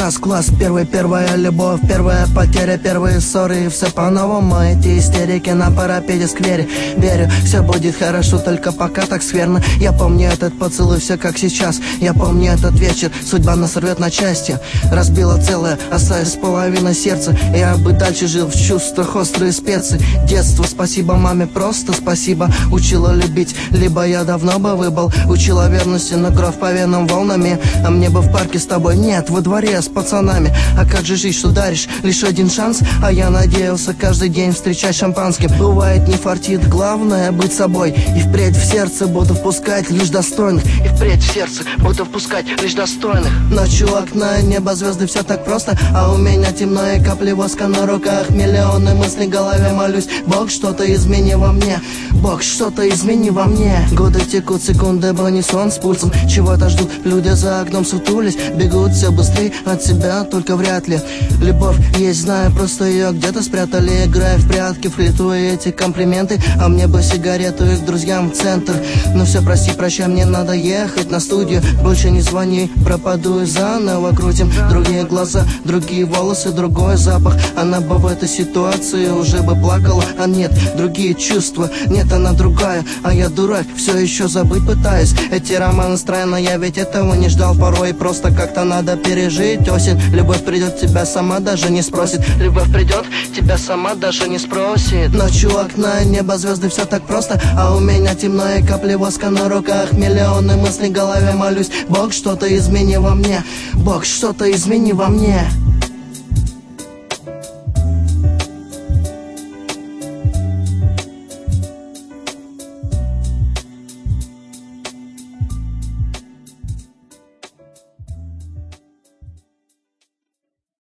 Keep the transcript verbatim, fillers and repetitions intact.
класс, класс, первый, первая любовь, первая потеря, первые ссоры, и все по-новому. Эти истерики на парапете сквере. Верю, все будет хорошо, только пока так скверно. Я помню этот поцелуй, все как сейчас. Я помню этот вечер, судьба нас рвет на части. Разбила целое, осталась половина сердца. Я бы дальше жил в чувствах, острые специи. Детство, спасибо маме, просто спасибо. Учила любить, либо я давно бы выбыл. Учила верности, но кровь по венам волнами. А мне бы в парке с тобой, нет, во дворе с пацанами. А как же жить, что даришь, лишь один шанс. А я надеялся каждый день встречать шампанским. Бывает, не фартит, главное быть собой. И впредь в сердце буду впускать лишь достойных. И впредь в сердце буду впускать лишь достойных. Ночью окна, небо, звезды, все так просто. А у меня темно и капли воска на руках. Миллионы мыслей в голове, молюсь. Бог, что-то измени во мне. Бог, что-то измени во мне. Годы текут, секунды, не сон с пульсом. Чего-то ждут, люди за окном сутулись. Бегут все быстрее от себя, только вряд ли. Любовь есть, знаю, просто ее где-то спрятали. Играя в прятки, флиртуя эти комплименты. А мне бы сигарету и к друзьям в центр. Ну все, прости, прощай, мне надо ехать на студию. Больше не звони, пропаду и заново крутим. Другие глаза, другие волосы, другой запах. Она бы в этой ситуации уже бы плакала. А нет, другие чувства, нет, она другая. А я дурак, все еще забыть пытаюсь. Эти романы странно, я ведь этого не ждал. Порой просто как-то надо пережить осень. Любовь придет, тебя сама даже не спросит. Любовь придет, тебя сама даже не спросит. Ночью окна, небо, звезды, все так просто. А у меня темно и капли воска на руках. Миллионы мыслей в голове, молюсь. Бог, что-то измени во мне. Бог, что-то измени во мне.